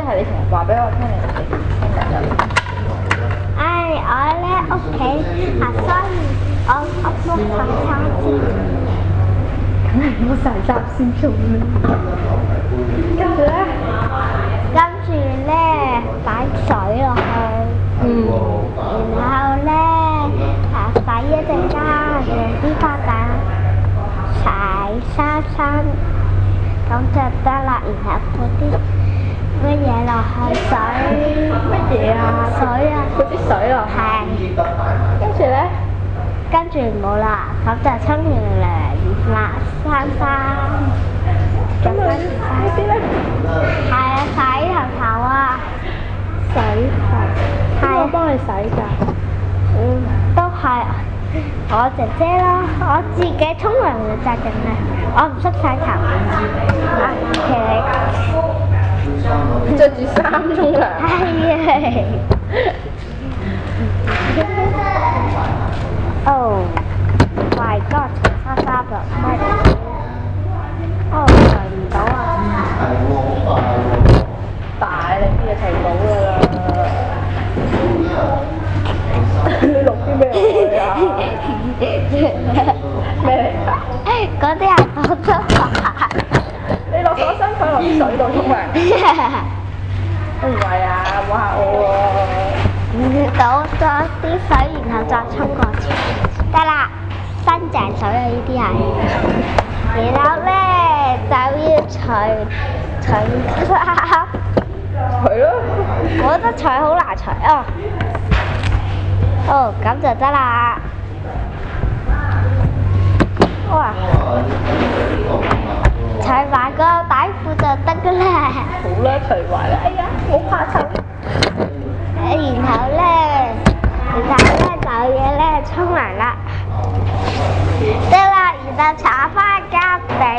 係你成日話俾我聽你聽日我咧屋企所以我屋洗衫先。 我洗衫先做咩？跟住咧擺水落去，然後咧洗一陣間，用啲花灑洗沙身，咁就得啦。然後嗰啲乜嘢落去水？ 乜嘢啊？ 水啊！ 嗰啲水落去。 係。 跟住冇啦，咁就沖完涼啦，衫着翻件衫。 呢啲咧？ 係啊，洗頭啊！ 洗頭。邊個幫你洗㗎？ 都係我姐姐咯，我自己沖涼嘅責任咧，我唔識洗頭。 你着住衫沖涼。 係Oh my god！ 擦沙㗎，乜嘢？除唔到啊！ 大力啲就除到㗎啦。你錄啲咩落去啊？咩嚟㗎？ 嗰啲係我都話。 你落咗身體落啲水度沖涼？都唔係啊，冇嚇我喎。 倒咗啲水，然後再沖過去，得啦，新淨水啊！呢啲係。然後咧就要除衫。 除咯。 我覺得除好難除啊！咁就得啦。哇！除埋個底褲就得㗎啦。 好啦，除埋啦。哎呀，好怕醜。 然後咧就嘢咧沖涼啦。得啦，然後搽翻膠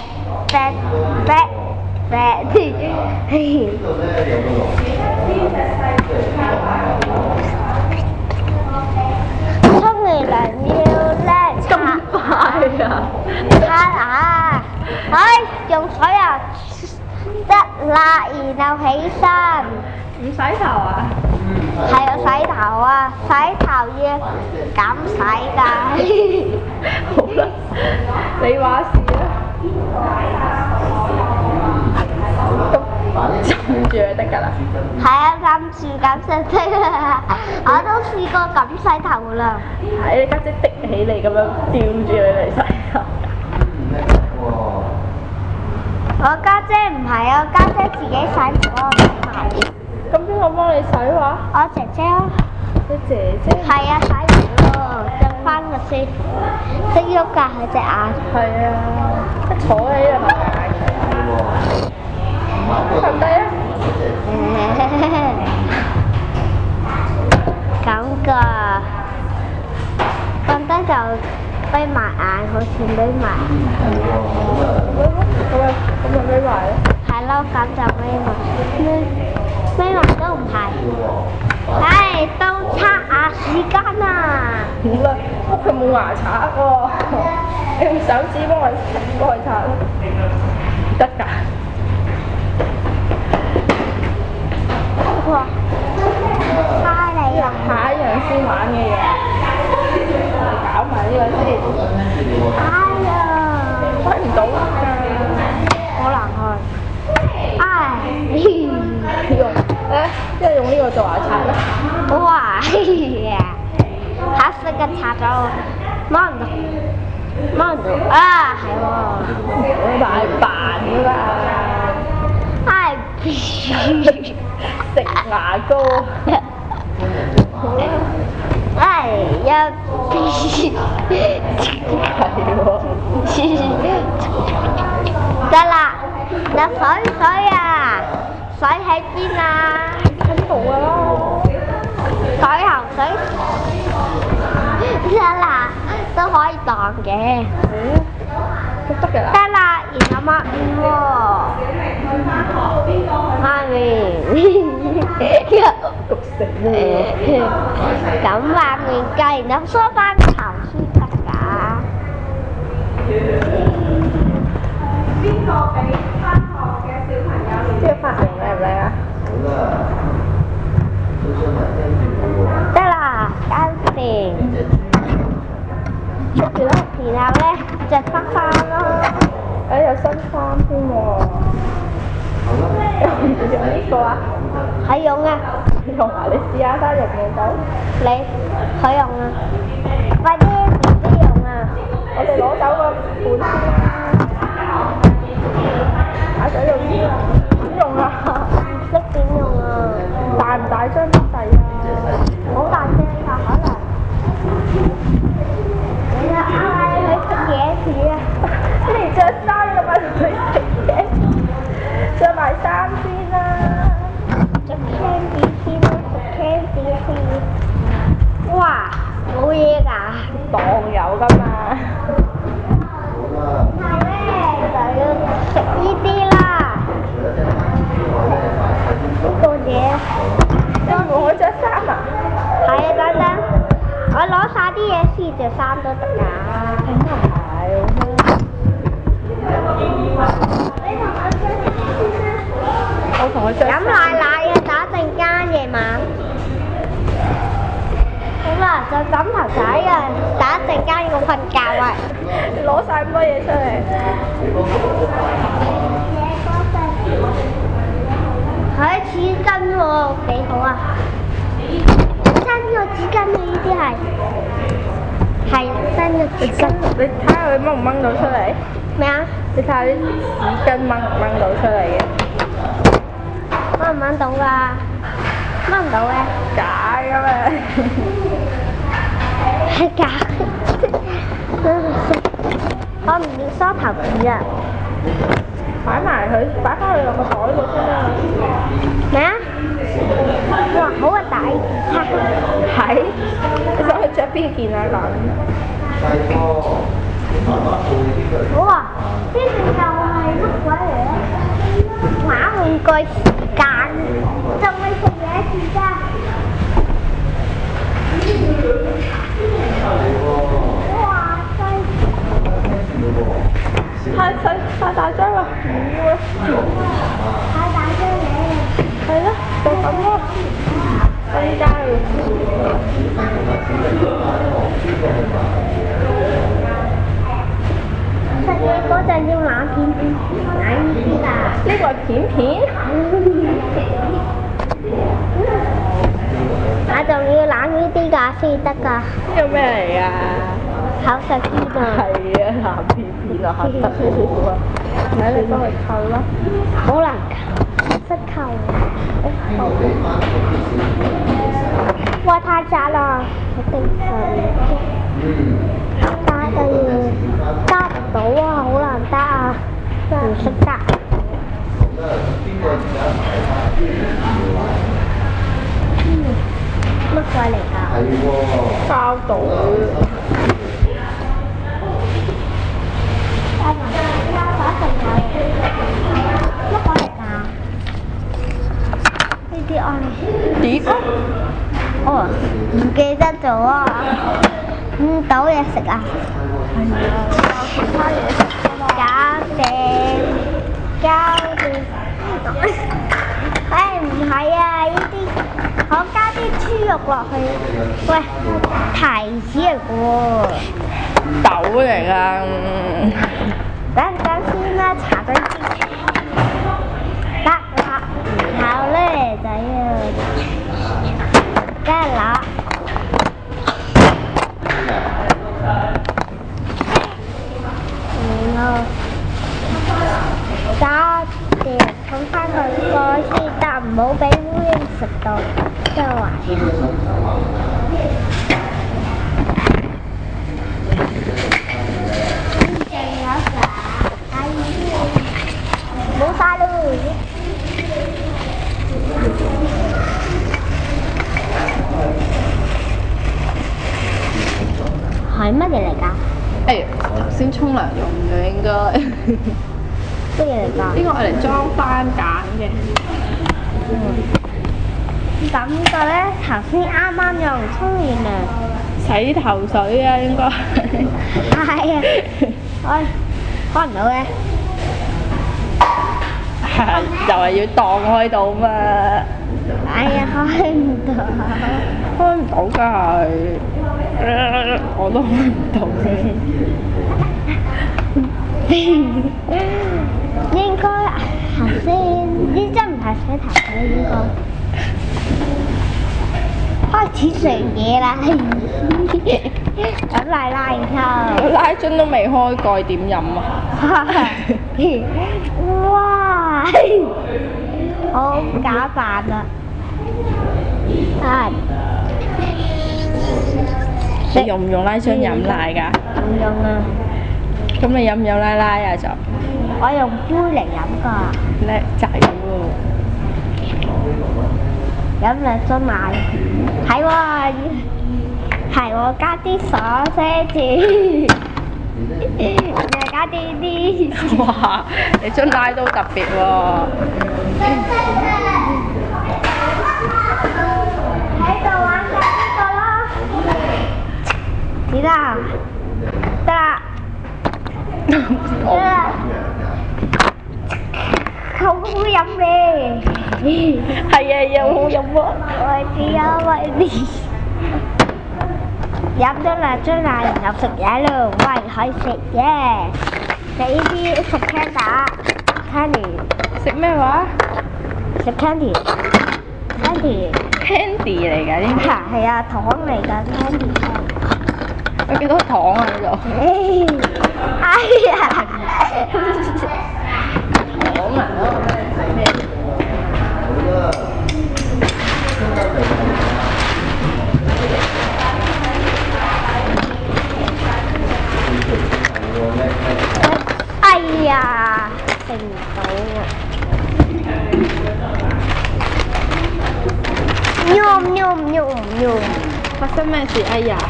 沖完涼要咧咁快啊！ 用水啊，得啦，然後起身。 唔洗頭啊？ 係啊，洗頭啊，洗頭要咁洗㗎。 好啦，你話事啦。咁浸住就得㗎啦。 係啊，浸住咁就得啦。我都試過咁洗頭啦。 係你家姐滴起你咁樣吊住你嚟洗頭。 我家姐唔係啊，我家姐自己洗唔到，我洗埋。 咁邊個幫你洗話？ 我姐姐咯。 你姐姐？ 係啊，洗完咯，著翻個先，識喐㗎佢隻眼。 係啊，一坐喺度咪眼瞓低啊！ 咁㗎，瞓低就閉埋眼，好似閉埋。 咁咪眯埋咯。 係咯，咁就眯埋都唔係。到刷牙時間啦！ 好啦，屋佢冇牙刷喎，你用手指幫佢刷咯，得㗎。 哇！蝦你啊！ 下一樣先玩嘅嘢，搞埋呢個先。 哎呀！ 睇唔到㗎， 好難開。 即係用呢個做牙刷啦。 哇！黑色嘅刷咗，摸唔到啊！係喎。 買扮㗎啦。食牙膏。 係喎。得啦，水啊！水喺邊啊？ 喺度啊！ 水喉水得啦，都可以當嘅。 都得㗎啦。 得啦，然後抹面喎。抹面。 焗死你！ 咁抹面計，然後梳翻頭先得㗎。 邊個俾返學嘅小朋友？呢個髮型靚唔靚啊？ 着花花咯。 有新衫添喎。用呢個啊？ 可以用啊！ 用啊！你試下睇用唔用到？ 你可以用啊！快啲 BB 用啊！ 我哋攞走個本先啦。阿仔用呢個點用啊？ 唔識點用啊？ 大唔大張得滯啊？ 好大聲㗎，可能。你啊，佢食嘢似啊！ 你着衫㗎嘛？佢食嘢，着埋衫先啦。 食 candy 先啦，食 candy 先。哇！冇嘢㗎。 當有㗎嘛。 係咧，就要食呢啲啦。呢個嘢。 你唔會着衫啊？ 係啊，等等，我攞晒啲嘢先着衫都得㗎。 咁又唔係。我同佢着。 飲奶奶啊！打陣間夜晚。好啦，就枕頭仔啊！打陣間要瞓覺啊！ 攞晒咁多嘢出嚟。 係紙巾喎，幾好啊！真嘅紙巾啊！呢啲係真嘅紙巾。 你睇下佢掹唔掹到出嚟？ 咩啊？ 你睇下啲紙巾掹唔掹到出嚟嘅？ 掹唔掹到㗎？掹唔到嘅。 假㗎嘛！ 係假。我唔要梳頭紙啊！ 擺埋佢，擺翻去落個袋度先啦。 咩啊？哇！好核突！ 係。你想去着邊件啊？咁。 好啊！呢件就係乜鬼嚟咧？玩玩具時間，仲未食嘢住㗎。哇！太大張啦！太大張嚟。 係咯，就咁咯。增加嘅。 食嘢嗰陣要冷片片，冷呢啲啦。 呢個係片片。 我仲要冷呢啲㗎先得㗎。 呢個咩嚟㗎？ 口食啲啊！ 係啊，藍片片啊，黑得好啊！睇你幫佢扣啦。 好難扣，識扣。哇！太窄啦，一定加得要加唔到啊，好難得啊，唔識得。乜鬼嚟㗎？ 膠袋。 乜鬼嚟㗎？呢啲愛碟啊！ 哦，唔記得咗啊！倒嘢食啊！ 係啊，其他嘢食㗎嘛。 搞掂。唔係啊！呢啲我加啲豬肉落去。喂，提子嚟㗎喎。 豆嚟㗎。 等陣先啦，搽咗啲得啦，然後咧就要加辣，然後加碟冚翻佢個先，但唔好俾烏蠅食到，即係話。冇晒咯！係乜嘢嚟㗎？ 頭先沖涼用嘅應該。 乜嘢嚟㗎？ 呢個係嚟裝番梘嘅。 咁個咧頭先啱啱用沖完涼。 洗頭水啊，應該係啊，開唔到嘅。 又係要當開到嘛？ 哎呀，開唔到。 開唔到㗎係。 我都開唔到嘅。 應該行先，呢張唔係洗頭嘅應該。開始食嘢啦，飲奶奶然後。 拉樽都未開蓋點飲啊？ 哇！好假扮啊！ 你用唔用拉樽飲奶㗎？ 唔用啊！ 咁你飲唔飲奶奶啊？就我用杯嚟飲㗎。 叻仔喎！ 飲兩樽奶，係喎，係喎，加啲鎖車住，又加啲。 哇！你樽奶都特別喎。 喺度玩緊呢個咯，點啊？得啦，得啦，好好飲味。 係啊，又好飲喎。 我知啊，喂你飲咗兩樽奶，然後食嘢咯，喂可以食嘢。食呢啲食 candy， 食咩話食 candy。 ？Candy 嚟㗎呢啲。 係啊，糖嚟㗎 candy。 有幾多糖啊？呢度？ 哎呀！ 糖啊！睇咩？ 哎呀，食唔到啊！ 發生咩事？哎呀！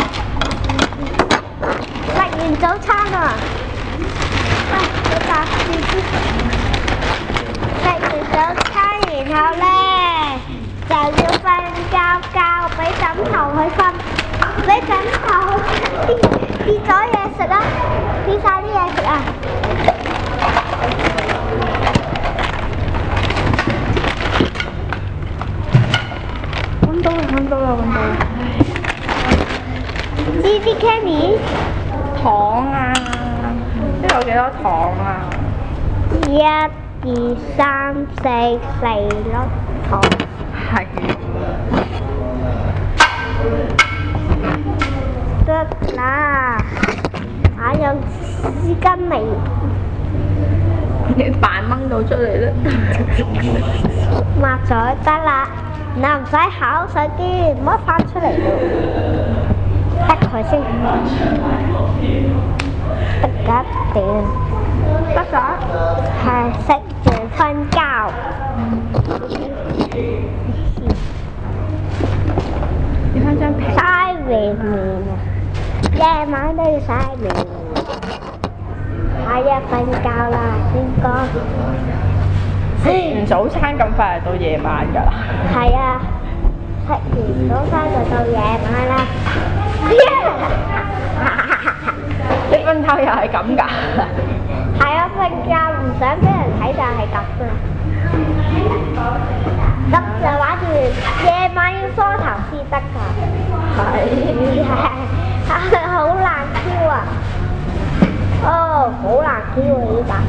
食完早餐啊！食完早餐，然後咧就要瞓覺，俾枕頭去瞓，俾枕頭跌咗嘢食啊！跌晒啲嘢食啊！揾到啦！呢啲 candy 糖啊！呢度有幾多糖啊 ？1、2、3、4粒糖。 係。 得啦，我用絲巾嚟。 你扮掹到出嚟啦！ 抹咗得啦，嗱唔使口水啲，唔好翻出嚟咯。得佢先，得㗎點？ 得咗？ 係食完瞓覺。 要翻張皮。 嘥面啊！夜晚都要嘥面。係啊，瞓覺啦，應該。 食完早餐咁快就到夜晚㗎啦。 係啊，食完早餐就到夜晚啦。 你瞓覺又係咁㗎？ 係啊，瞓覺唔想俾人睇就係咁㗎。咁就話住夜晚要梳頭先得㗎。係。好難挑啊！哦，好難挑啊！呢把。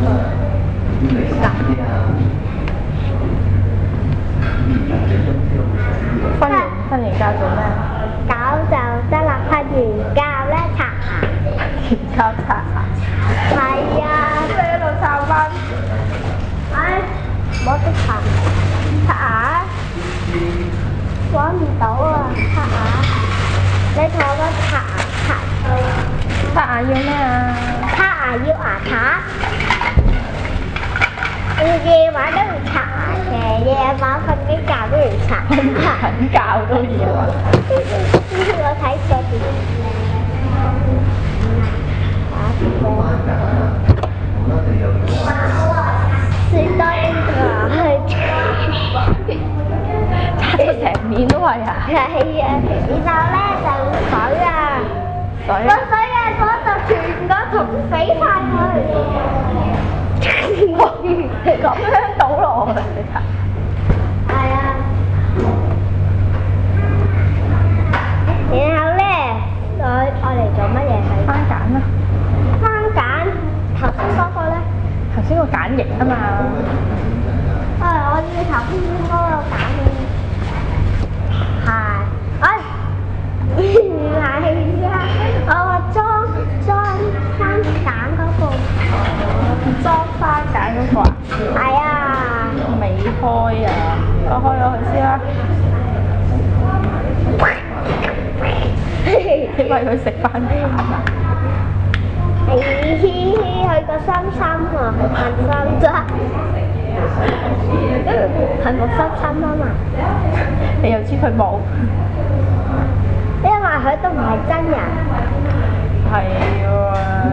瞓完覺做咩？ 搞就得啦，瞓完覺咧擦牙。 交叉下。 係啊， 你喺度抄翻。 唉，冇得擦牙，揾唔到啊！擦牙，你同我擦牙。 刷牙要咩啊？ 刷牙要牙刷。夜晚都要刷牙嘅，夜晚瞓緊覺都要刷。 瞓覺都要啊！ 我睇過電視。最多應該擦到成面都係啊！ 係啊，然後咧就水啊，個水啊嗰度全個桶死晒佢。 咁樣倒落去㗎。 係啊。然後咧開啊！我開咗佢先啦。你餵佢食飯啊？ 佢個心心啊，係心啫，係冇心心啊嘛。 你又知佢冇？ 因為佢都唔係真人。 係喎。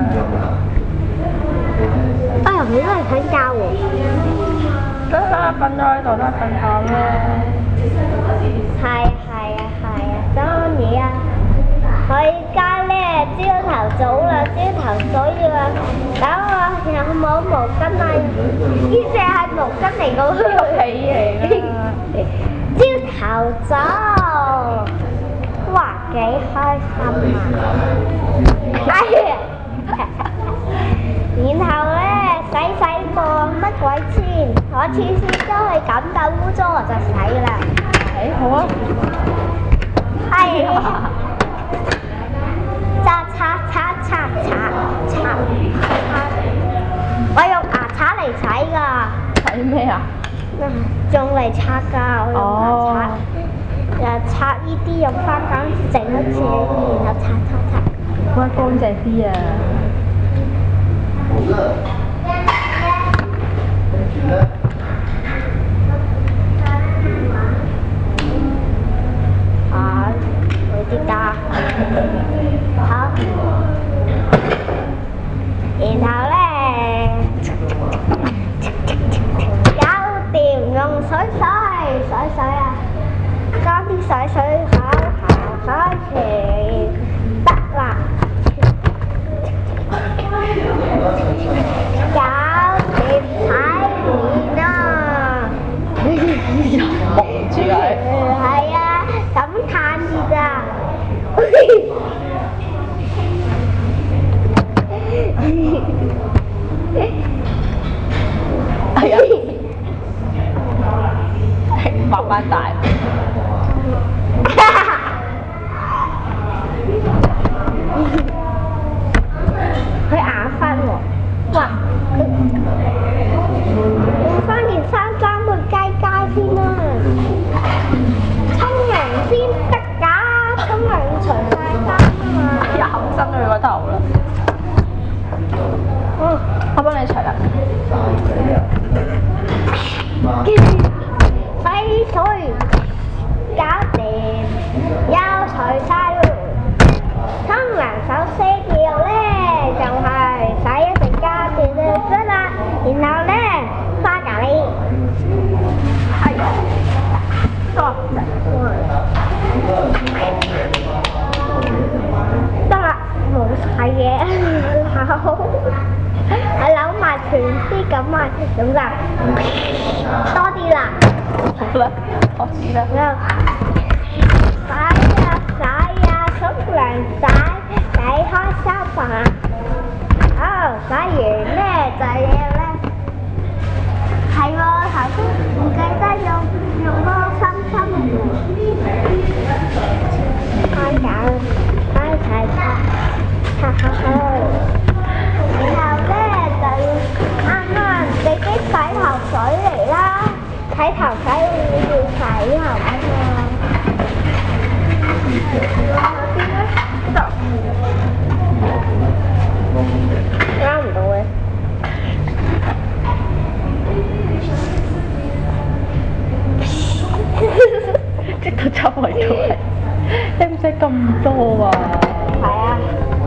哎呀，你都係想教喎。 得啦，瞓咗喺度啦，瞓覺啦。 係啊，當然啊。我而家咧朝頭早啦，要啦，等我有冇毛巾啊？呢隻係毛巾嚟㗎喎。 被嚟㗎。 朝頭早，哇幾開心啊！然後咧洗過乜鬼先？我次次都係咁夠污糟我就洗啦。 好啊。 係。擦，我用牙刷嚟洗㗎。 洗咩啊？ 用嚟擦㗎，我用牙刷。擦呢啲用花膠整一次，然後擦。 哇，乾淨啲啊！ 會跌㗎。好。然後咧，搞掂，用水啊，加啲水好池得啦。搞掂洗面啦。 蒙住佢。 係啊，咁嘆住咋？ 係啊，慢慢大。 佢眼瞓喎，哇！換翻件衫去街先啦，沖涼先得㗎，沖涼要除晒衫啊嘛。 又伸佢個頭啦。我幫你除啦。 洗水，搞掂，又除晒咯。沖涼手撕掉咧，就係洗一陣間就得啦。然後咧，花咖喱。 係。多。 得啦，冇晒嘢，我扭埋全啲咁啊，咁啦，多啲啦。 好啦，我知啦。 洗啊，沖涼洗開衫啊。洗完咧就要咧，係喎，頭先唔記得用嗰個心喎。擦開，然後咧就要啱啱自己洗頭水嚟啦，洗頭水要洗頭啊嘛。啱唔到嘅。 即到周圍都係，使唔使咁多啊？ 係啊。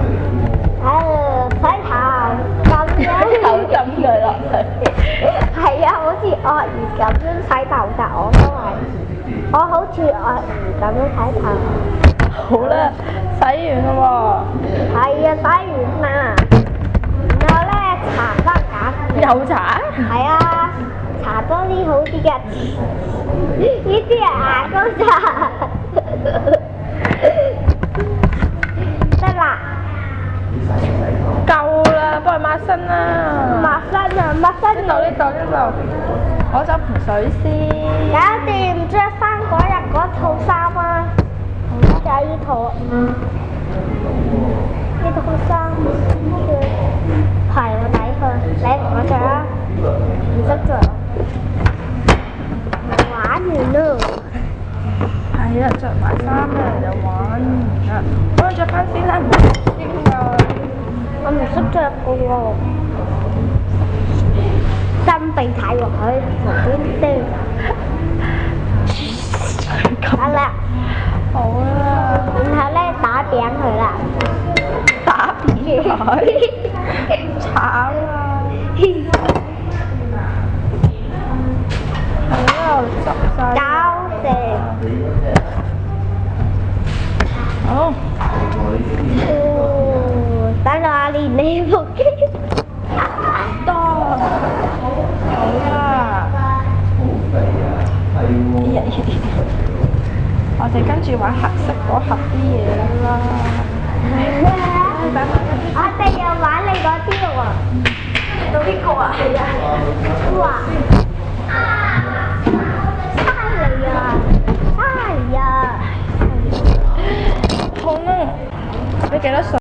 洗頭咁樣。 頭浸佢落去。 係啊，好似鱷魚咁樣洗頭㗎，我都係。我好似鱷魚咁樣洗頭。 好啦，洗完啦喎。係啊，洗完啦。然後咧，搽翻假。 又搽？ 係啊，搽多啲好啲嘅。呢啲係牙膏搽。得啦。 夠啦，幫佢抹身啦。 抹身啊，抹身。 呢度，攞走盆水先。 搞掂，着翻嗰日嗰套衫啊！就係呢套。呢套衫，係我底去，你同我着啊？唔識着。 幾人着埋衫咧嚟玩啊！幫我着翻先啦，唔好驚啊！ 我唔識着嘅喎，真鼻睇喎佢無端端。好啦， 好啦， 然後咧打扁佢啦， 打扁佢，慘啊！喺度執晒。 搞掂。 好。 等我練你部機。 多。好啦。我哋跟住玩黑色嗰盒啲嘢啦。 我哋又玩你嗰啲喎。 到呢個啊？係啊。 哇！犀利啊！犀利啊！ 好啦，你幾多歲？